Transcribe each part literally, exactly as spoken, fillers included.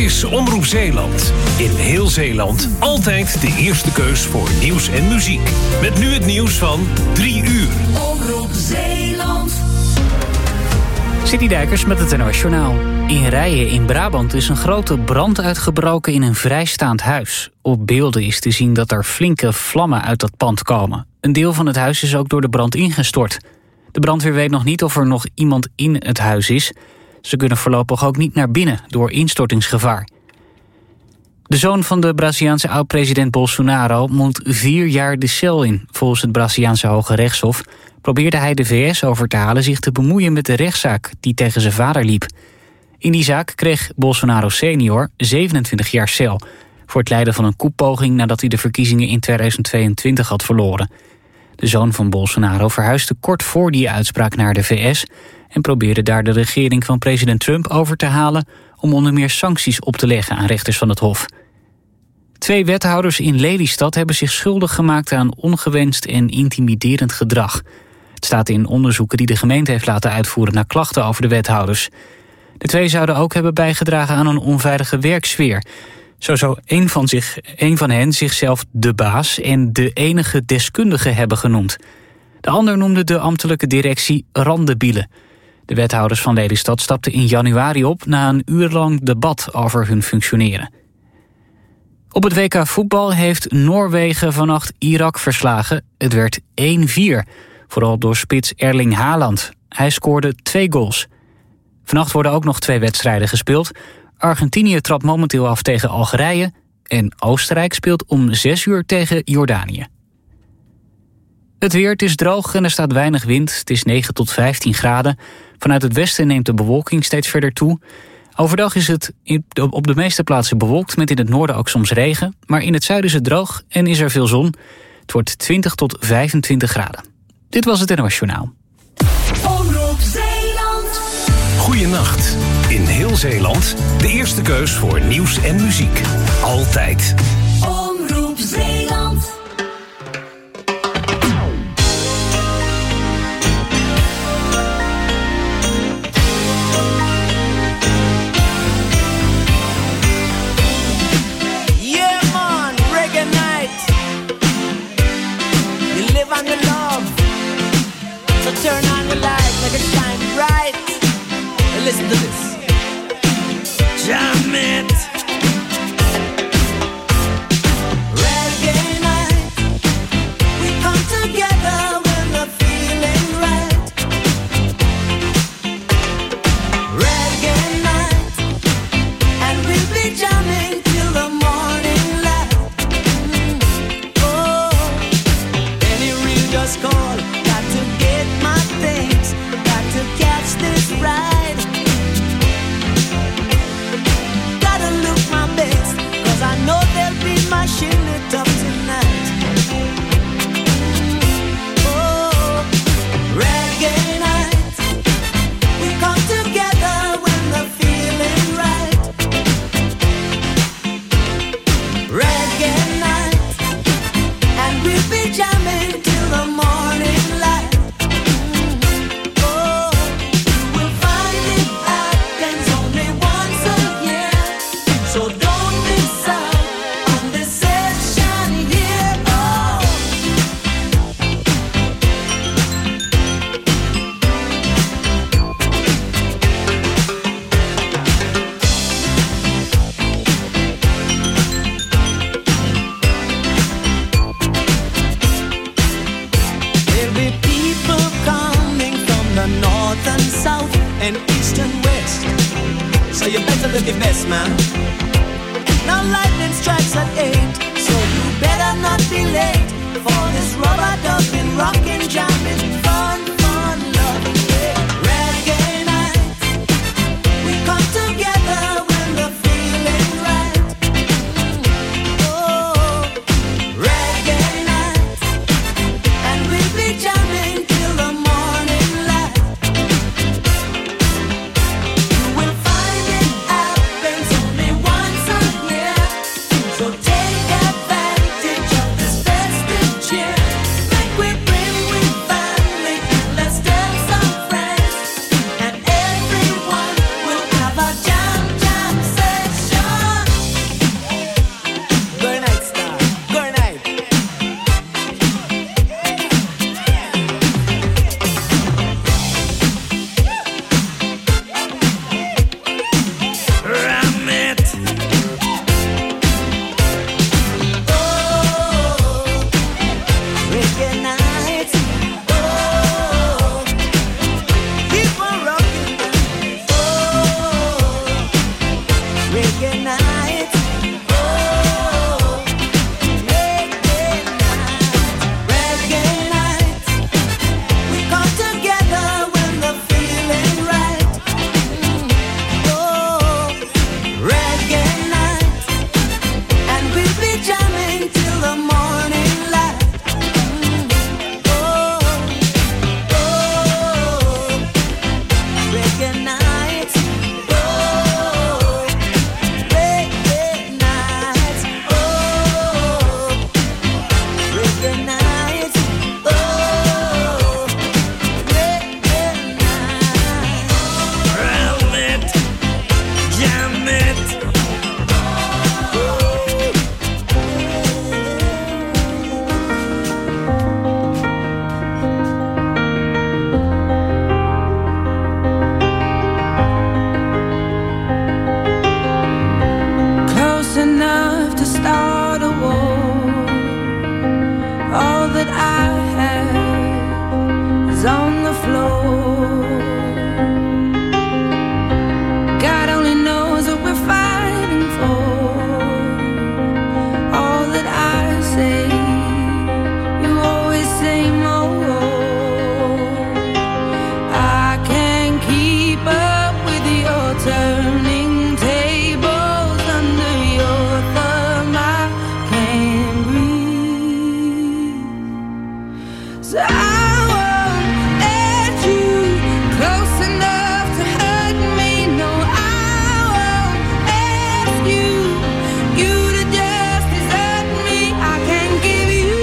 is Omroep Zeeland. In heel Zeeland altijd de eerste keus voor nieuws en muziek. Met nu het nieuws van drie uur. Omroep Zeeland. City Dijkers met het N O S Journaal. In Rijen in Brabant is een grote brand uitgebroken in een vrijstaand huis. Op beelden is te zien dat er flinke vlammen uit dat pand komen. Een deel van het huis is ook door de brand ingestort. De brandweer weet nog niet of er nog iemand in het huis is. Ze kunnen voorlopig ook niet naar binnen door instortingsgevaar. De zoon van de Braziliaanse oud-president Bolsonaro moet vier jaar de cel in. Volgens het Braziliaanse Hoge Rechtshof probeerde hij de V S over te halen zich te bemoeien met de rechtszaak die tegen zijn vader liep. In die zaak kreeg Bolsonaro senior zevenentwintig jaar cel voor het leiden van een koepoging nadat hij de verkiezingen in tweeduizend tweeëntwintig had verloren. De zoon van Bolsonaro verhuisde kort voor die uitspraak naar de V S en probeerde daar de regering van president Trump over te halen om onder meer sancties op te leggen aan rechters van het Hof. Twee wethouders in Lelystad hebben zich schuldig gemaakt aan ongewenst en intimiderend gedrag. Het staat in onderzoeken die de gemeente heeft laten uitvoeren naar klachten over de wethouders. De twee zouden ook hebben bijgedragen aan een onveilige werksfeer. Zo zou een van, zich, een van hen zichzelf de baas en de enige deskundige hebben genoemd. De ander noemde de ambtelijke directie randebielen. De wethouders van Lelystad stapten in januari op na een uurlang debat over hun functioneren. Op het W K voetbal heeft Noorwegen vannacht Irak verslagen. Het werd één vier, vooral door spits Erling Haaland. Hij scoorde twee goals. Vannacht worden ook nog twee wedstrijden gespeeld. Argentinië trapt momenteel af tegen Algerije en Oostenrijk speelt om zes uur tegen Jordanië. Het weer, het is droog en er staat weinig wind. Het is negen tot vijftien graden. Vanuit het westen neemt de bewolking steeds verder toe. Overdag is het op de meeste plaatsen bewolkt, met in het noorden ook soms regen. Maar in het zuiden is het droog en is er veel zon. Het wordt twintig tot vijfentwintig graden. Dit was het N O S Journaal. Omroep Zeeland. Goeienacht. In heel Zeeland de eerste keus voor nieuws en muziek. Altijd. Omroep Zeeland. On your love, so turn on the light, make it shine bright. And listen to this, jam it. Reggae night, we come together when we're feeling right. Reggae night, and we'll be jamming till the morning light. Oh. Just call, got to get my things, got to catch this ride. Gotta look my best, cause I know they'll be mashing it up tonight. Oh, reggae night, we come together when the feeling right. Reggae night, and we'll be jamming the morning light. Oh, you will find it happens only once a year, so don't miss out on this session here. Oh. North and south and east and west, so you better look your best, man. Now lightning strikes at eight, so you better not be late for this rubber dubbing, rockin', jamming, fun, fun, love, yeah. Reggae night, we come together when the feeling right. Oh, reggae night, and we'll be jamming till the morning light. Take advantage of this festive cheer. Make we bring with you're turning tables under your thumb. I can't breathe. So I won't let you close enough to hurt me. No, I won't ask you, you to just desert me. I can't give you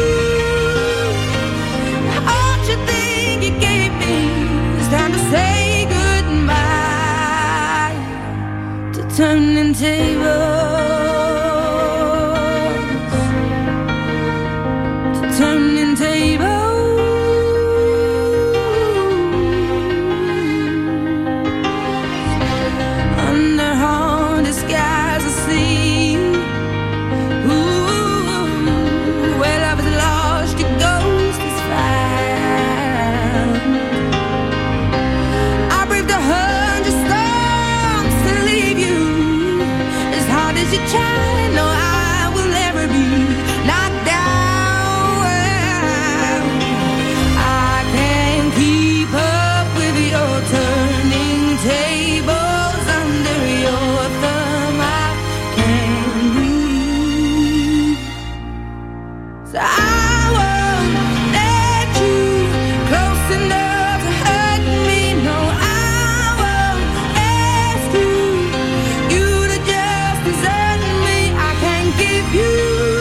all you think you gave me. It's time to say goodbye to turning tables, to turning tables. Under haunted skies I see, ooh, where love is lost, your ghost is found. I braved a hundred storms to leave you. As hard as you try, no, I will never be knocked down. I can't keep up with your turning tables under your thumb. I can't breathe. So I won't let you close enough to hurt me. No, I won't ask you, you to just desert me. I can't give you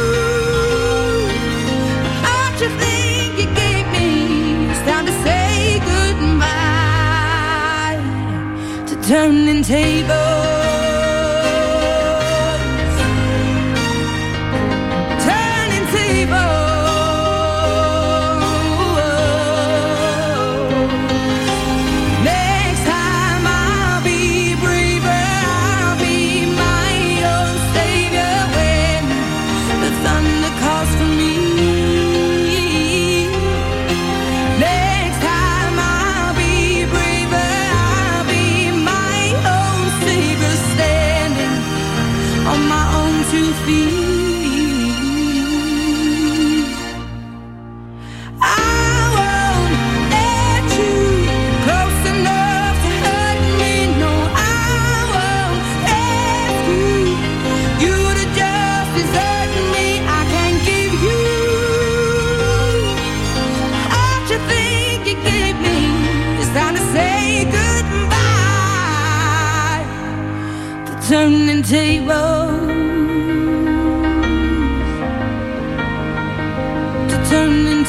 all you think you gave me. It's time to say goodbye to turning tables. Turning tables. Next time I'll be braver, I'll be my own savior when the thunder calls for me. Next time I'll be braver, I'll be my own savior, standing on my own two feet. I won't let you close enough to hurt me. No, I won't ask you, you to just desert me. I can't give you all you think you gave me. It's time to say goodbye to turning tables, to turning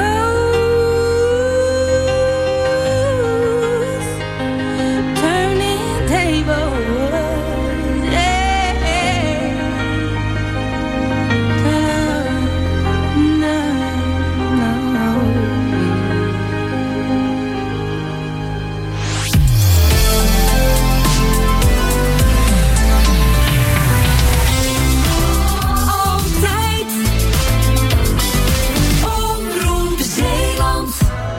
tables, turning tables, yeah. No, no, no. Altijd Omroep Zeeland.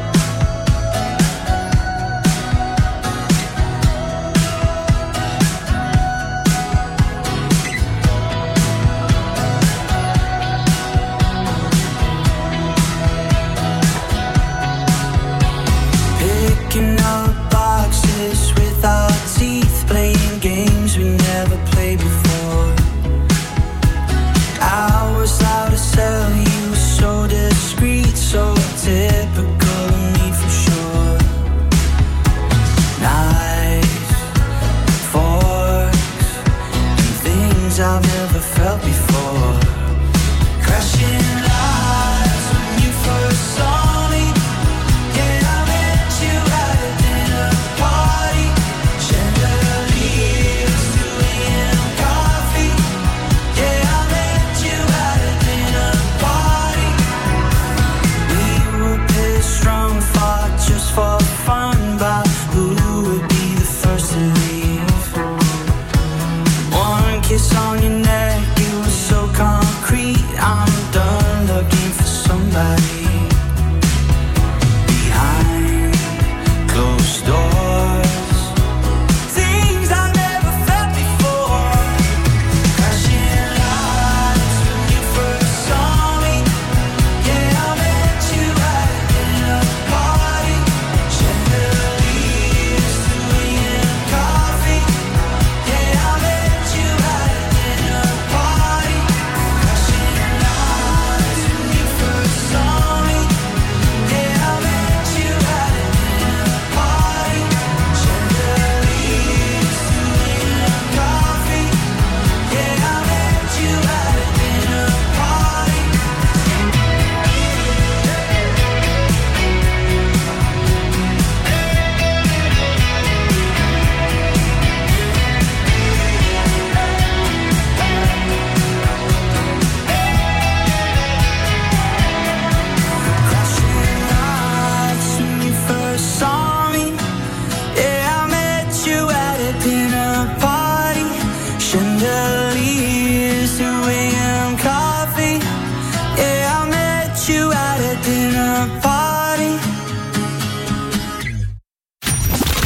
Picking up boxes with our teeth, playing games we never played before. I was out to sell you, so discreet, so typical of me for sure. Knives, forks, and things I've never felt before. Crashing lights when you first saw me. Yeah, I met you at a dinner party. Chandelier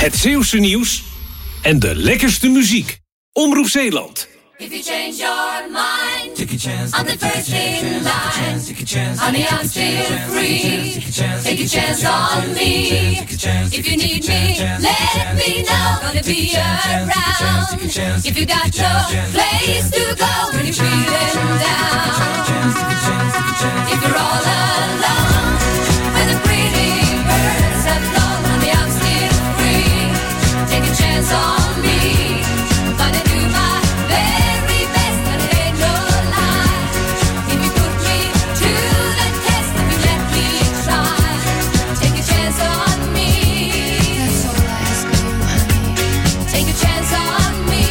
Het Zeeuwse nieuws en de lekkerste muziek. Omroep Zeeland. If you change your mind, take a chance. I'm the first in line. Honey, I'm still free. Take a chance on me. If you need me, let me know. Gonna be around. If you got no place to go when you're feeling down. If you're all alone, when the pretty birds have flown, honey, I'm still free. Take a chance on me. Gonna do my very best, but it ain't no lie. If you put me to the test, if you let me try, take a chance on me. That's all I ask of you, honey. Take a chance on me.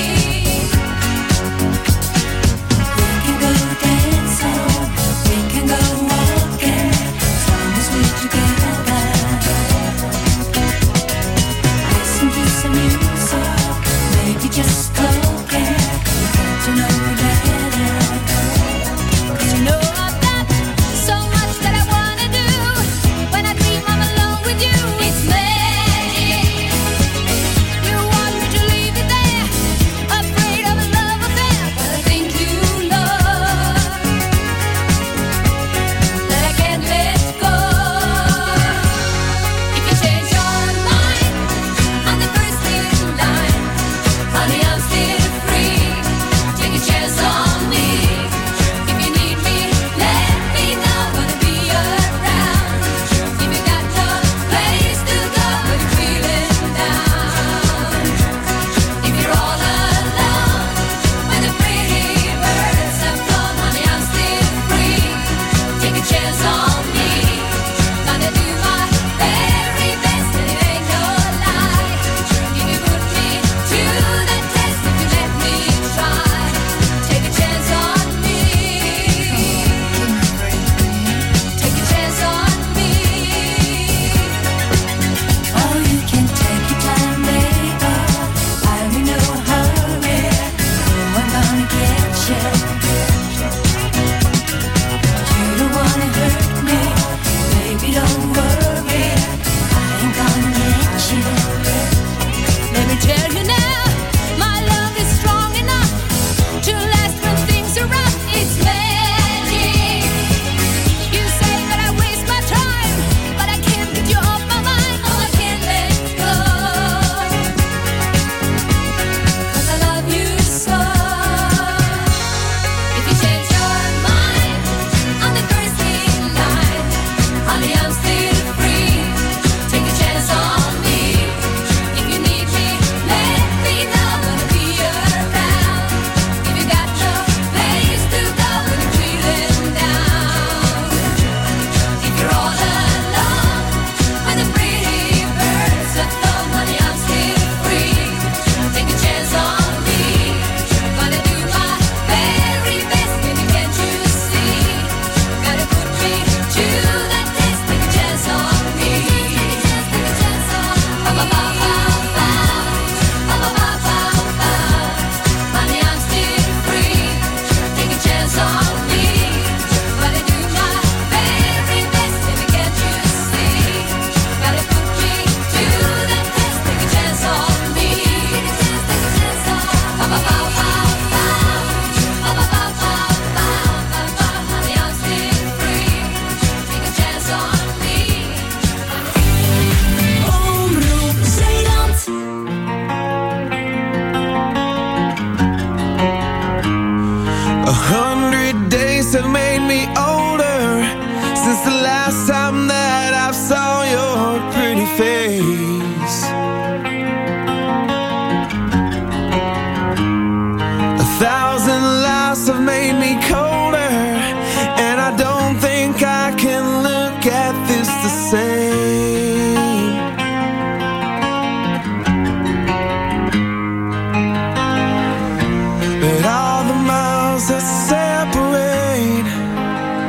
We can go dancing, we can go walking, as long as we're together. Listen to some music, maybe just talking. To know you better. 'Cause you know I've got so much that I wanna do. When I dream I'm alone with you, it's magic. You want me to leave it there, afraid of a love affair, but I think you know that I can't let go. If you change your mind, I'm the first in line. Honey, I'm still free. Take a chance on me. If you need me, let me know. Gonna be around. If you got no place to go when you're feeling down. If you're all alone, when the pretty birds have flown, honey, I'm still free. Take a chance on me. Gonna do my very best, and it ain't no lie. If you put me to the test, if you let me try, take a chance on me. Take a chance on me. Oh, you can take your time, baby. I'm in no hurry. Oh, I'm gonna get you. You don't wanna hurt me, baby, don't worry. I ain't gonna let you. Let me tell you now, my love is strong enough to last when things are rough. It's magic. You say that I waste my time, but I can't get you off my mind. Oh, I can't let go, 'cause I love you so. If you change your mind, I'm the first in line. Honey, I'm still free. Take a chance on me. If you need me, let me know. Gonna be around. If you got no place to go when you're feeling down. If you're all alone, when the pretty birds have flown, honey, I'm still free. Take a chance on me. Gonna do my very best, baby, can't you see? Gotta put me to the test. Take a chance on me. Take a chance on me. Honey, I'm still free. Take a chance on me. Gotta do my very best, baby, can't you see? Gotta put me to the test. Take a chance on me. Take a chance, take a chance on me. Honey, I'm still free. Take a chance on me. Omroep Zeeland. A hundred days have made me older since the last time that I saw your pretty face. A thousand lives have made me colder, and I don't think I can look at this the same. But all the miles that separate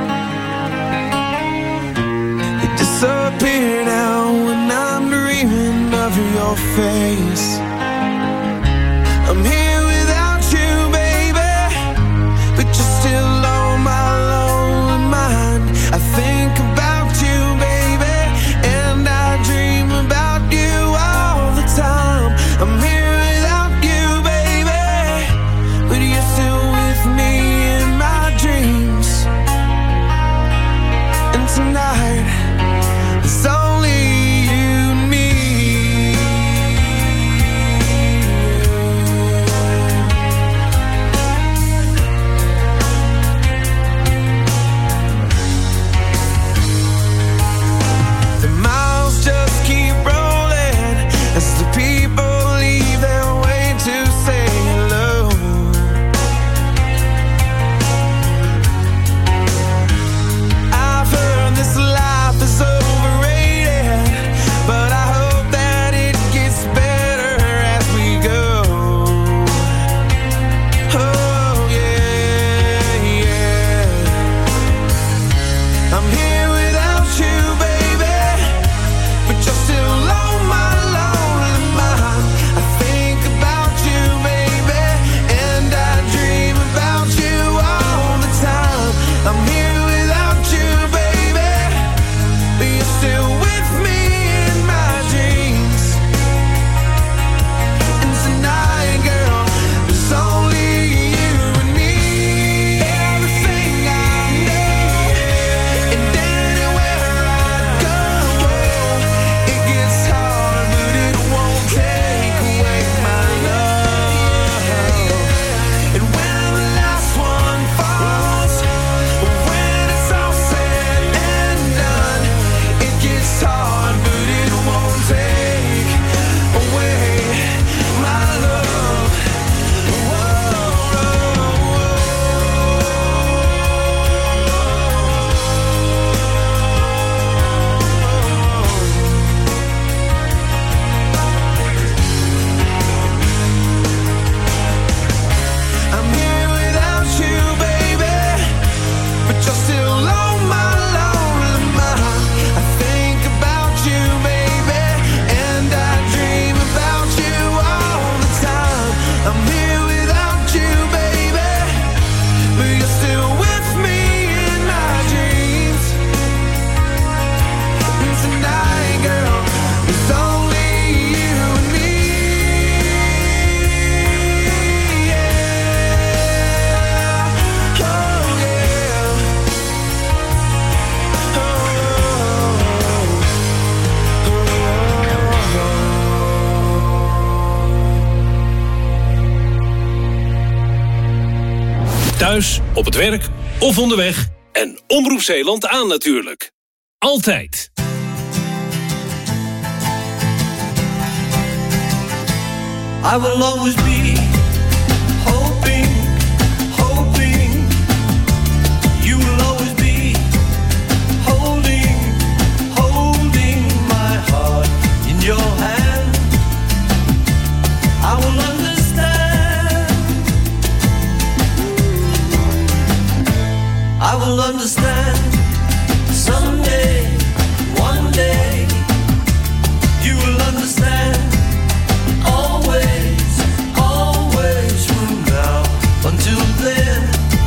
Thuis, op het werk of onderweg. En Omroep Zeeland aan natuurlijk. Altijd. I will always be hoping, hoping. You will always be holding, holding my heart in your hand. I will understand. I will understand someday, one day. You will understand. Always, always from now until then.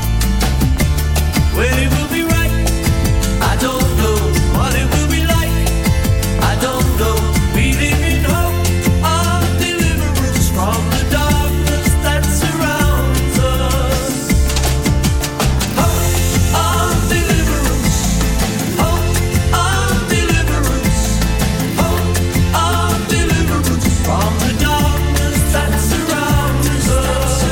When it will be right, I don't know what it will be like. I don't know. We live in hope of deliverance from the darkness that surrounds us. Hope of deliverance. Hope of deliverance. Hope of deliverance from the darkness that surrounds us.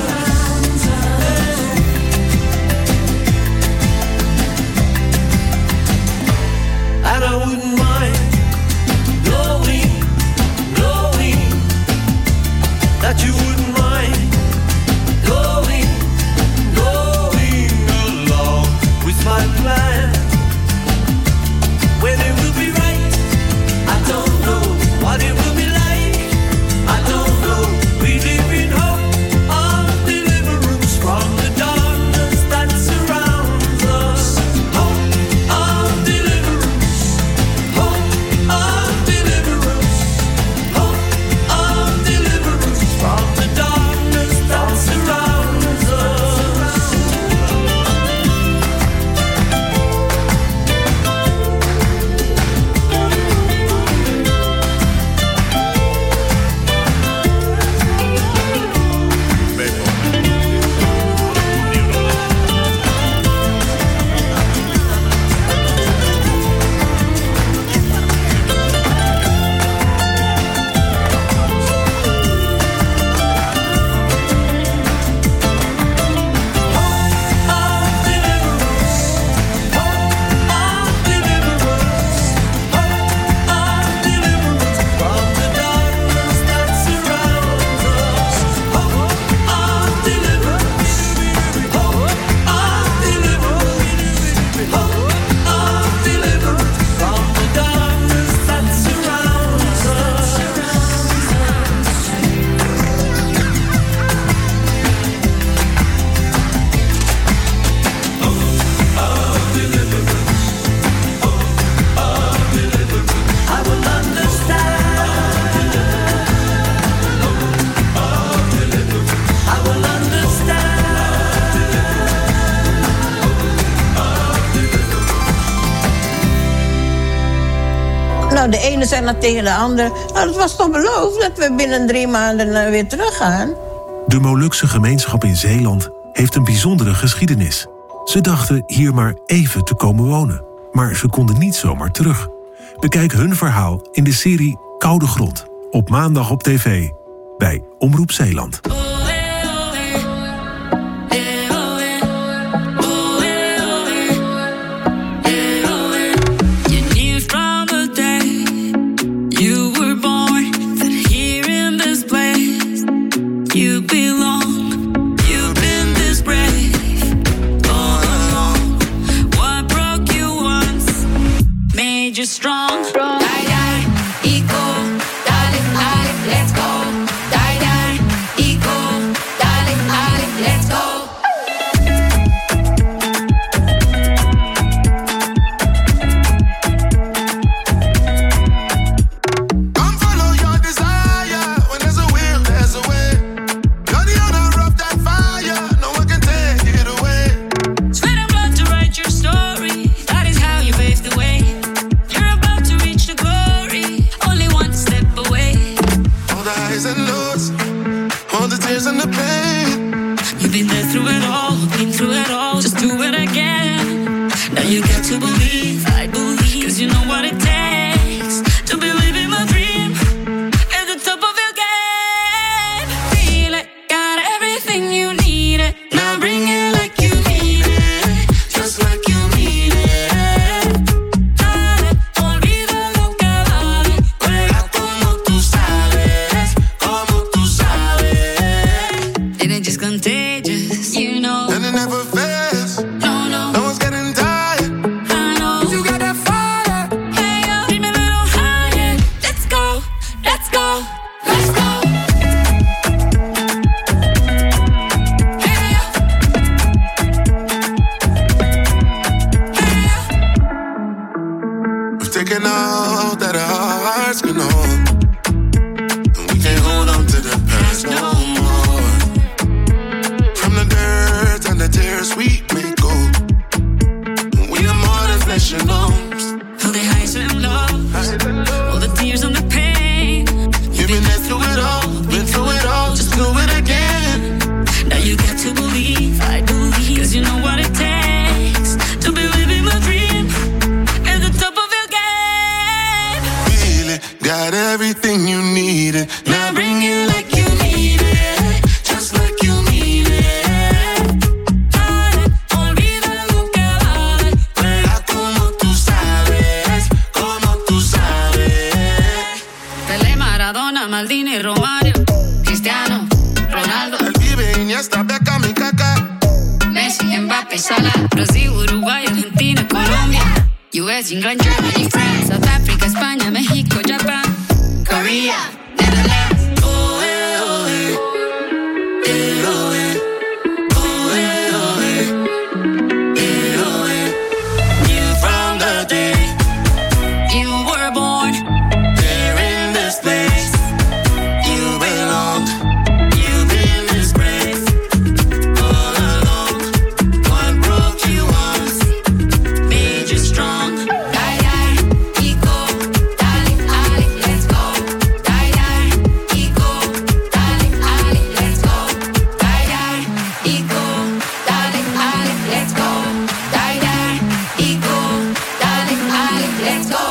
And I wouldn't mind knowing, knowing that you wouldn't mind going, going along with my plan. When it will be right, I don't know what it will be like. I don't know. We live in hope of deliverance from the darkness that surrounds us. Hope of deliverance. Hope of deliverance. Hope of deliverance from the darkness that surrounds us. I will understand. I will understand. Nou, de ene zei dan tegen de andere... Nou, het was toch beloofd dat we binnen drie maanden eh, weer teruggaan? De Molukse gemeenschap in Zeeland heeft een bijzondere geschiedenis. Ze dachten hier maar even te komen wonen. Maar ze konden niet zomaar terug. Bekijk hun verhaal in de serie Koude Grond. Op maandag op tv. Bij Omroep Zeeland. You knew from the day you were born that here in this place you belong. You've been this brave all along. What broke you once made you strong. Die, die, eco, darling, darling, let's go. Die, die, eco, darling, darling, let's go. Come follow your desire. When there's a will, there's a way. You're the owner of that fire. No one can take it away. Sweat and blood to write your story. That is how you paved the way. You're about to reach the glory. Only one step away. All the highs and lows, all the tears and the pain. You've been there through it all, been through it all. Just do it again. Now you got to believe, I believe. Cause you know what it takes to believe in my dream. At the top of your game. Feel it, got everything you need it. Now bring it like you contagious, you know. And it never fails. No, no. No one's getting tired. I know. You got that fire. Hey, yo, keep me a little higher. Let's go, let's go, let's go. Hey, yo. Hey, yo. We've taken all that our hearts can hold. And we can't hold on to the past no more. From the dirt and the tears we may go. We are more than flesh and bones. All the highs and lows, all the tears and the pain. You've been there through it all, been through it all, just do it again. Now you got to believe, I believe, cause you know what it takes to be living my dream at the top of your game. Feel it, got everything you needed. Now bring it like you need it, just like you need it. Dale, olvida lo que vale. Juega como tú sabes, como tú sabes. Pelé, Maradona, Maldini, Romario, Cristiano, Ronaldo, El Pibe, Iniesta, Beckham y Kaká. Messi, Mbappé, Salah, Brasil, Uruguay, Argentina, Colombia, U S, England, Germany, France, South Africa, España, México, Japan, Korea, Netherlands. Oh, eh, oh, eh. Eh, oh, eh. Oh, eh, oh, eh. Eh, oh, eh. You from the day you were born, There in this place, you belong. You've been disgraced all along. What broke you once made you strong. die, die, ego, darling, Ali, let's go. Die, die, ego, darling, Ali, let's go. Die, die, ego, darling, Ali, let's go. Die, die, ego, darling, Ali, let's go.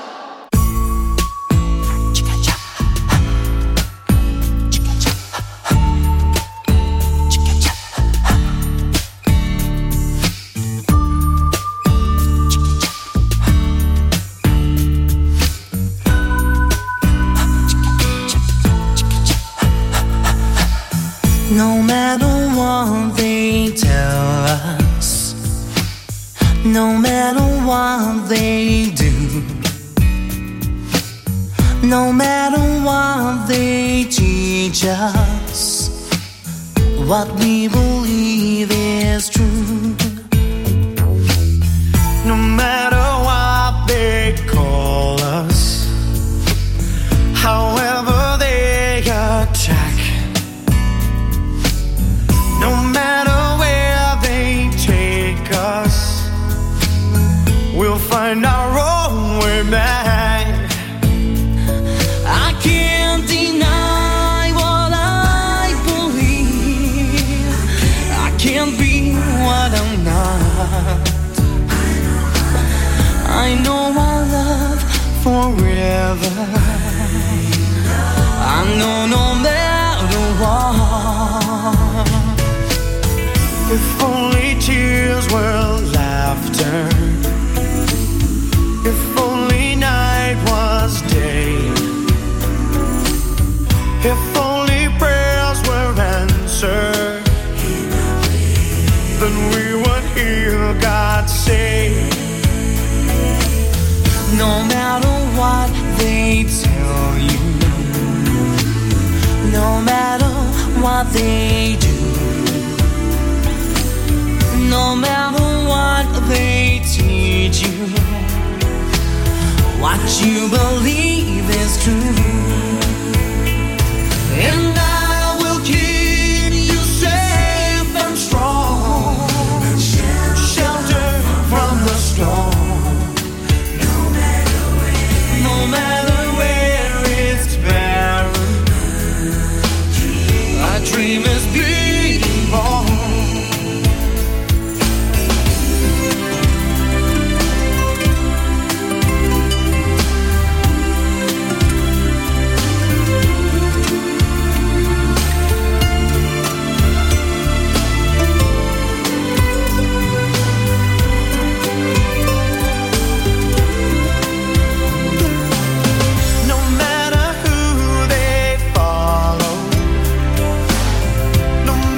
No matter what they tell us, no matter what they do, no matter what they teach us, what we believe is true. No matter what they call us, however they attack, no matter where they take us, we'll find our own way back. I can't deny what I believe. I can't be what I'm not. I know our love forever. I know no matter what. If only tears were laughter, if only night was day, if only prayers were answered, then we would hear God say, no matter what they tell you, no matter what they do, no matter what they teach you, what you believe is true. And I will keep you safe and strong, shelter from the storm. No matter where, no matter where it's barren, our dream is being born. No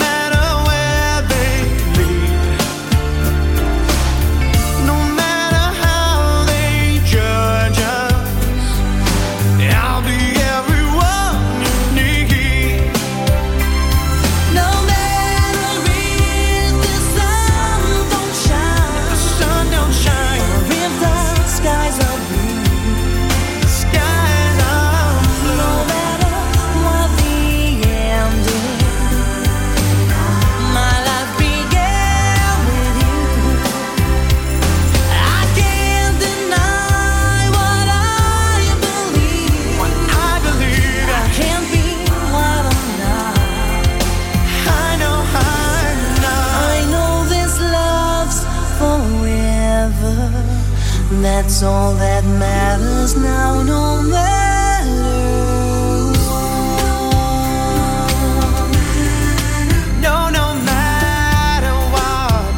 That's all that matters now, no matter what. No, no matter what.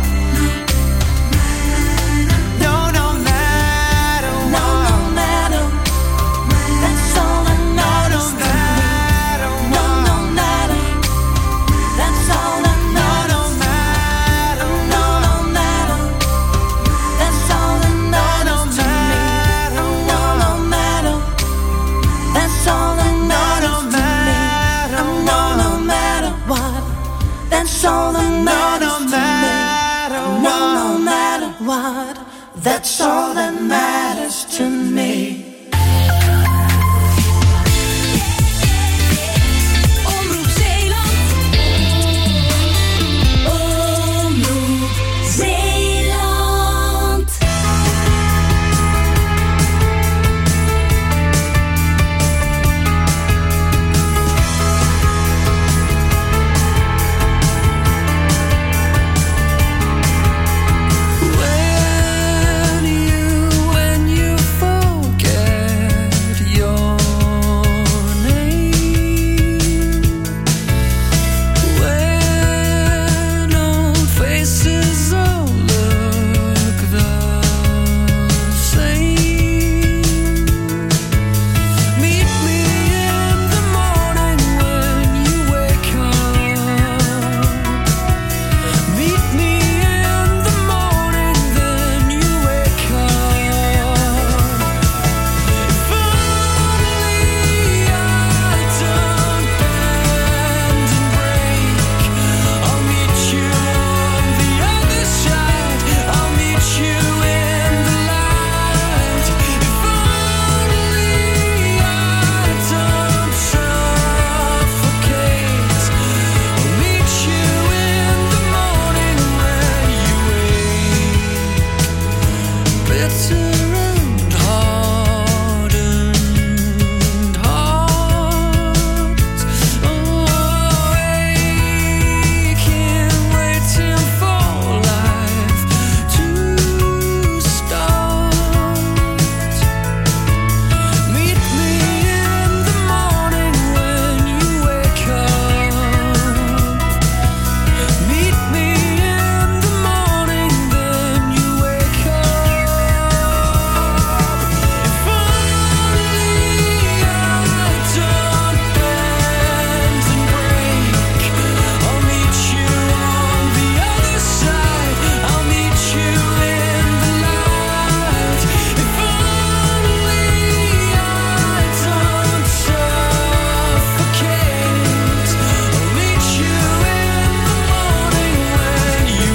No, no matter what. No, no matter. That's all that matters to me. No, no matter. That's all that matters. No, no matter. No, no matter. That's all that matters to me. No, no matter. That's all that matters to me. No, no matter what. That's all that matters to me. No, no matter what. That's all that matters to me. Omroep Zeeland. Omroep Zeeland. When you, when you forget your name, when old faces all look the same, meet me in the morning when you wake up. Meet me in the morning, then you wake up. If only I don't bend and break, I'll meet you on the other side. I'll meet you in the light. If only I don't suffocate, I'll meet you in the morning when you wake. Bitter and hardened heart, oh, aching, waiting for life to start. Meet me in the morning when you wake up. Meet me in the morning, then you wake up. If only I don't bend and break, I'll meet you on the other side. I'll meet you in the light. If only I don't suffocate, I'll meet you in the morning when you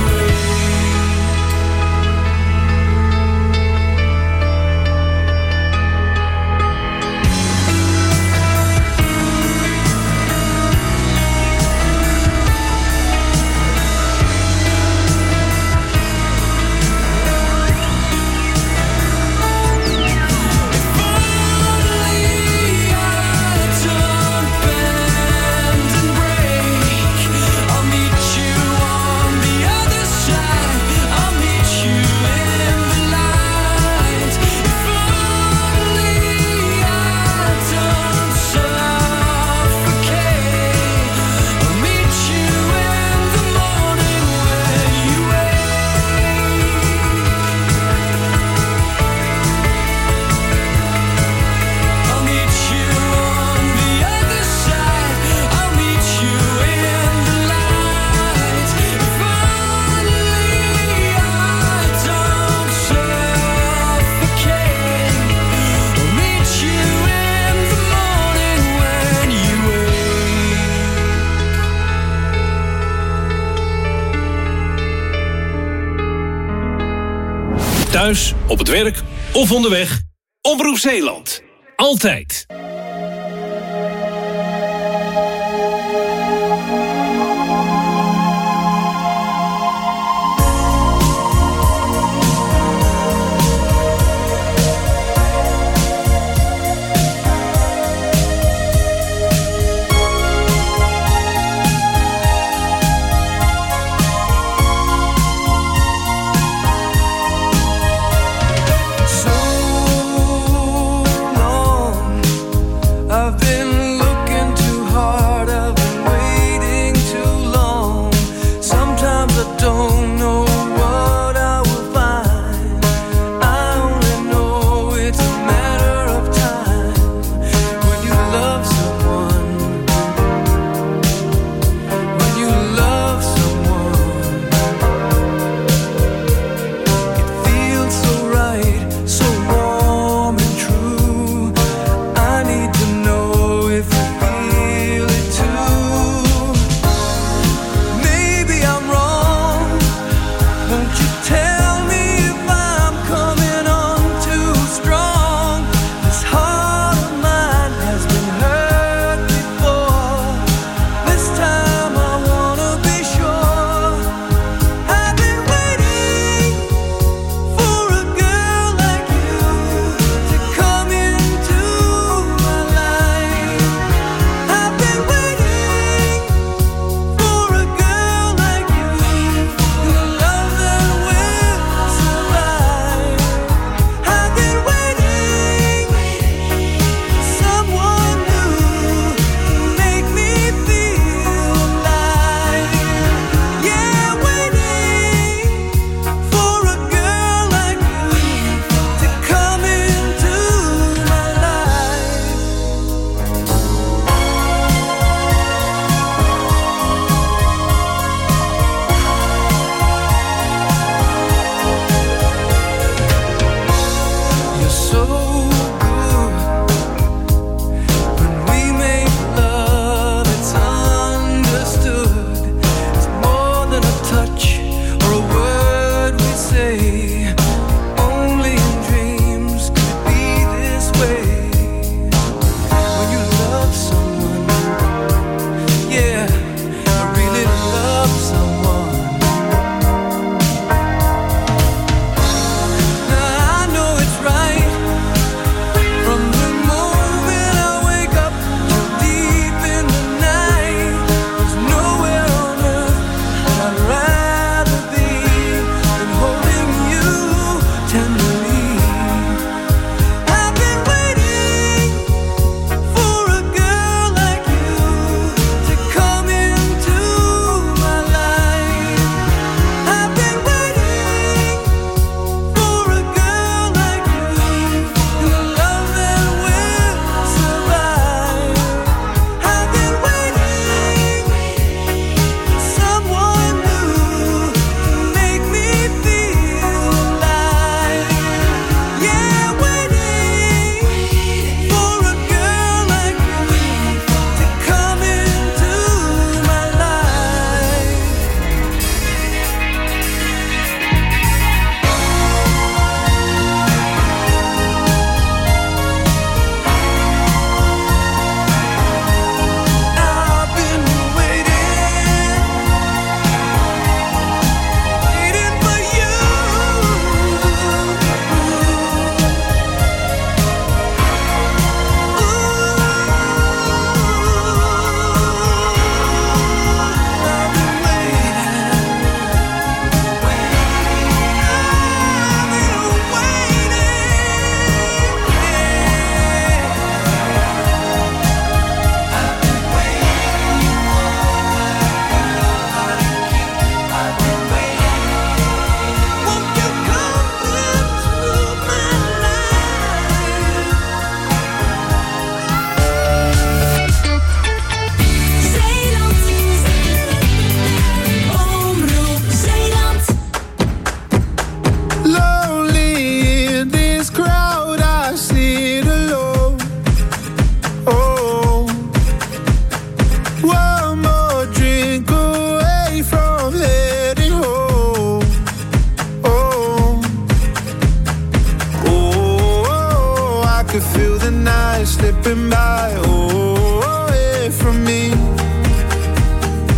Thuis, op het werk of onderweg. Omroep Zeeland. Altijd.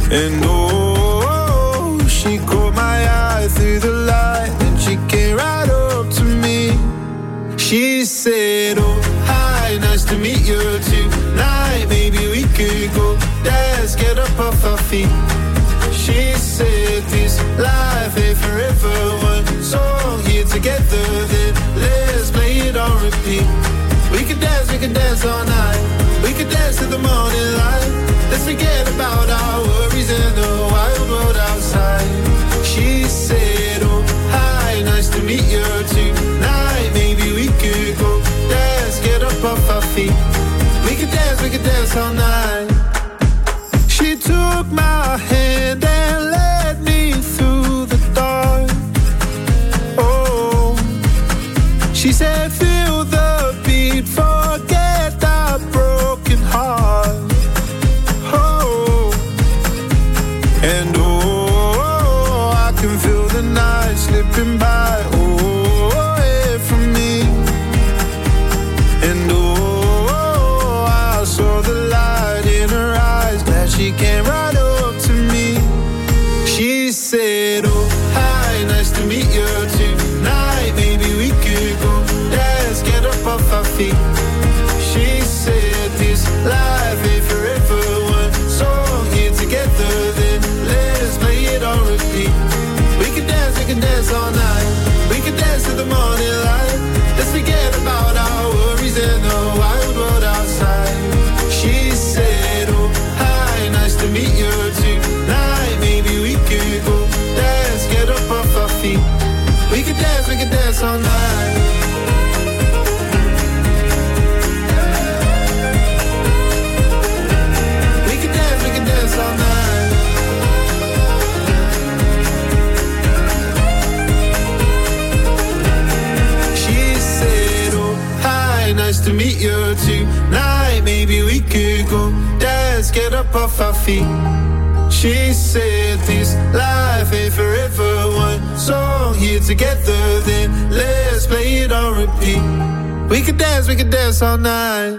And oh, she caught my eye through the light, and she came right up to me. She said, oh, hi, nice to meet you tonight. Maybe we could go dance, get up off our feet. She said, this life ain't forever. One song here together, then let's play it on repeat. We could dance, we could dance all night. We could dance to the morning light. Let's forget about our worries and the wild world outside. She said, oh, hi, nice to meet you tonight. Maybe we could go dance, get up off our feet. We could dance, we could dance all night. She took my hand and led me through the dark. Oh, she said, feel the beat, forget that broken heart. Oh, and oh, I can feel the night slipping by. Oh, away from me. And oh, I saw the light in her eyes. Glad she came right up to me. She said, oh, hi, nice to meet you tonight. Maybe we could go dance, get up off our feet. She said, this life ain't forever. One song here together, then let's play it on repeat. We can dance, we can dance all night. We can dance to the morning light. Let's forget about our worries and the wild world outside. She said, oh, hi, nice to meet you tonight. Maybe we could go dance, get up off our feet. We could dance, we could dance all night. We could dance, we could dance all night. She said, oh, hi, nice to meet you tonight. Maybe we could go dance, get up off our feet. She said, this life ain't forever. One song here together, then let's play it on repeat. We could dance, we could dance all night.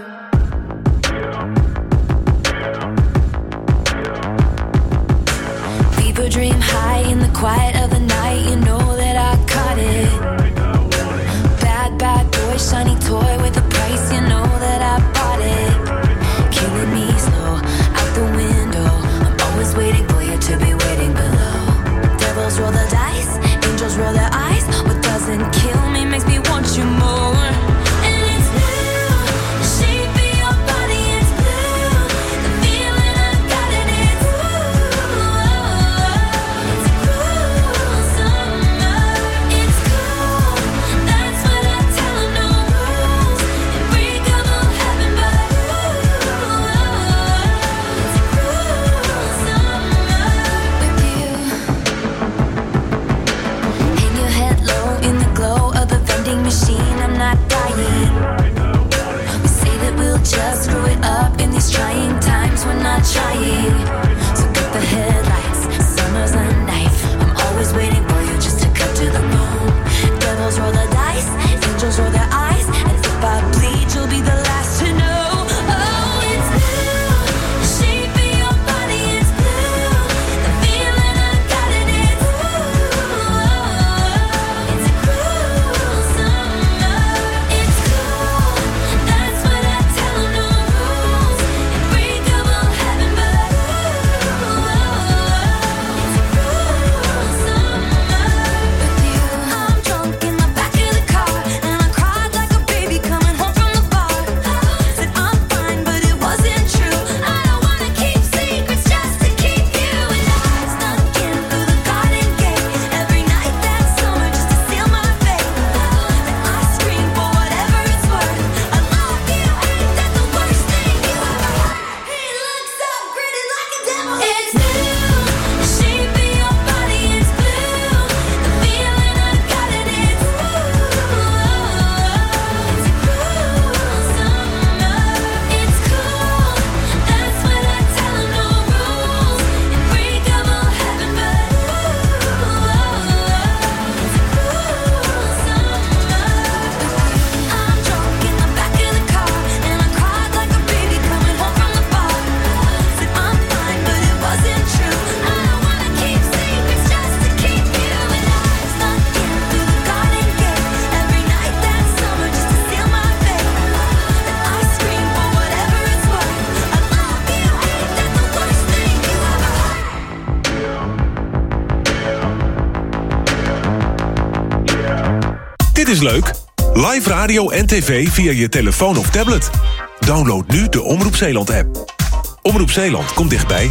People dream high in the quiet of the night. You know that I caught it. Bad, bad boy, shiny toy with a price. You know that I bought it. Killing me slow, out the window. I'm always waiting for you to be waiting below. Devils roll the dice, angels roll their eyes. What doesn't kill me makes me want you more. And it's blue, the shape of your body, it's blue. The feeling I got in it, ooh. It's cruel summer, it's cool. That's what I tell 'em, no rules. is leuk. Live radio en tv via je telefoon of tablet. Download nu de Omroep Zeeland-app. Omroep Zeeland komt dichtbij.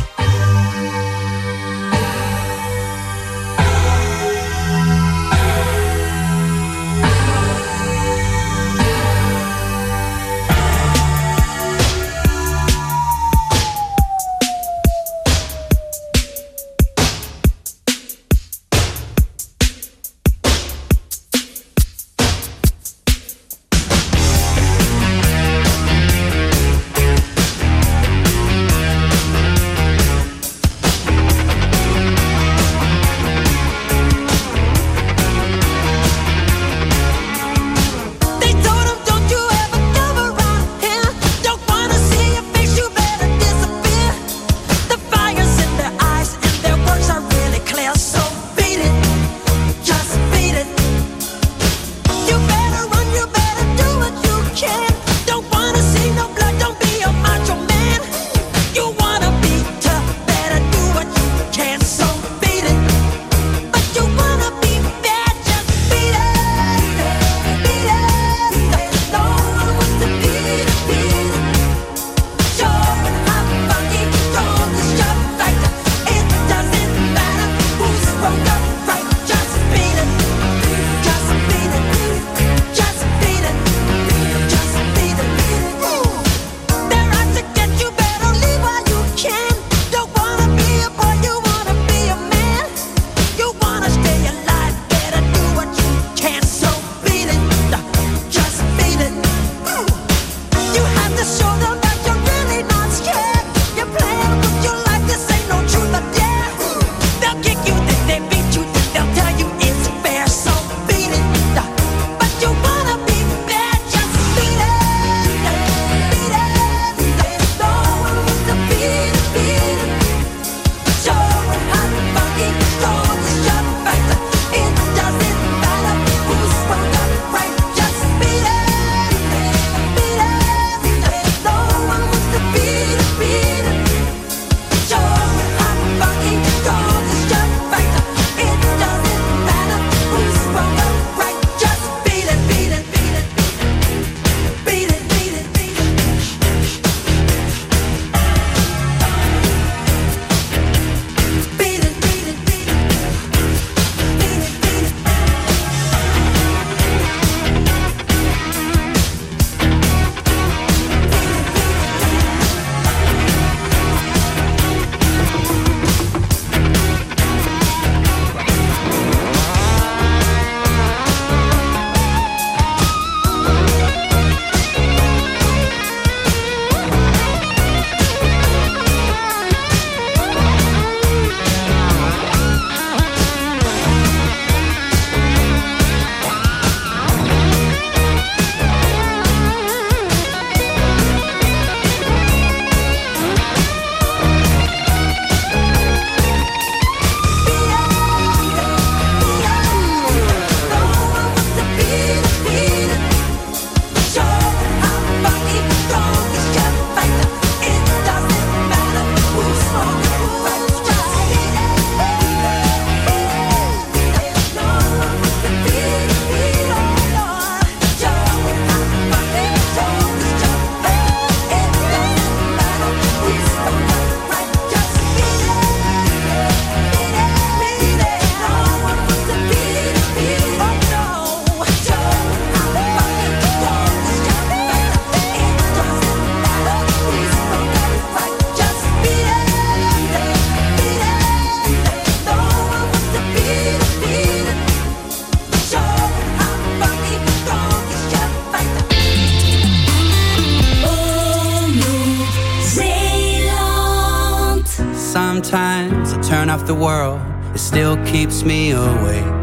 Sometimes I turn off the world, it still keeps me awake.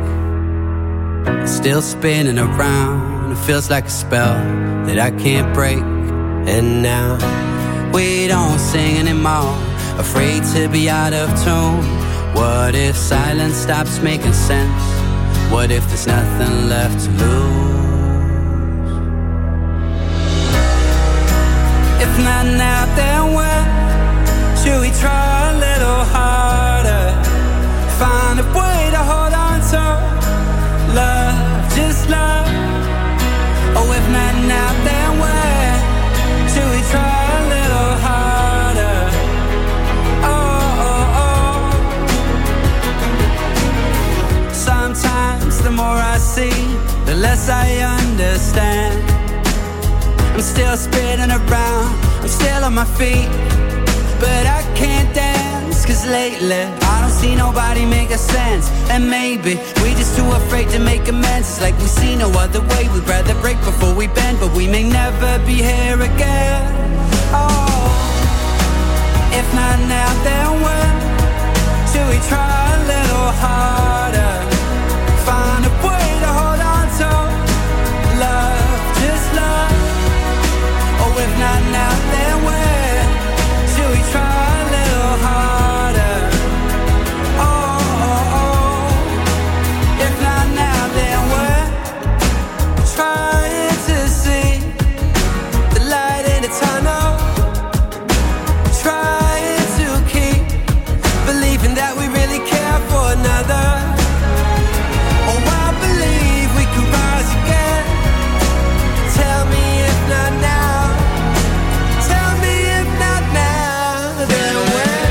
It's still spinning around, it feels like a spell that I can't break. And now we don't sing anymore, afraid to be out of tune. What if silence stops making sense? What if there's nothing left to lose? If not now, then when? Should we try a little harder? Find a way to hold on to love, just love. see, the less I understand. I'm still spinning around, I'm still on my feet, but I can't dance, cause lately I don't see nobody making sense. And maybe we just too afraid to make amends. It's like we see no other way, we'd rather break before we bend, but we may never be here again. Oh, if not now, then when? Should we try a little harder? Find a way to hold on to love, just love. Oh, if not now, then when? Should we try a little harder? Oh, oh, oh. If not now, then when? Trying to see the light in the tunnel, trying to keep believing that we really care for another. Oh, I believe we could rise again. Tell me if not now. Tell me if not now, then when?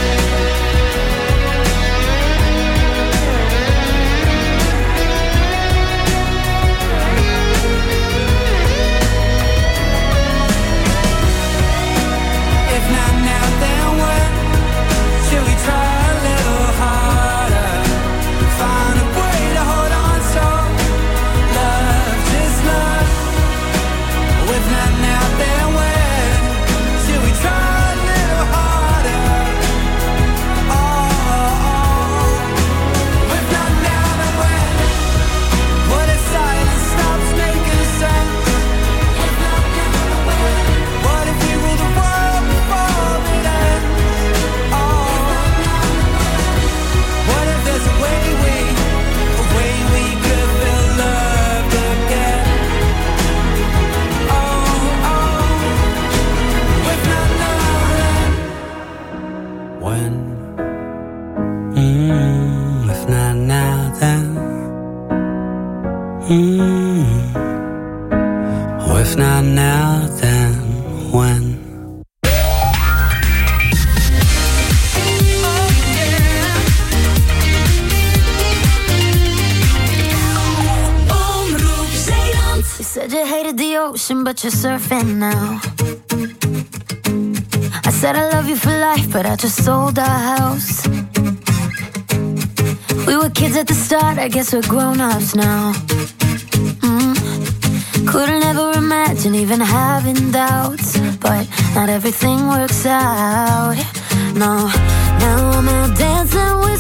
If not now, then when? Should we try a little harder? Find a way to hold on to love, just love. If not now, then when? Should we try a little harder? Oh, oh, oh. If not now, then when? What if silence stops making sense? If not now, then when? What if we rule the world before it ends? Oh, what if there's a way we, a way we could feel loved again? Oh, oh, if not now, then when? Mm, if not now, then mm, oh, if not now, then when? Omroep Zeeland. You said you hated the ocean, but you're surfing now. I said I love you for life, but I just sold our house. We were kids at the start, I guess we're grown-ups now. Mm. Couldn't ever imagine even having doubts, but not everything works out. No, now I'm out dancing with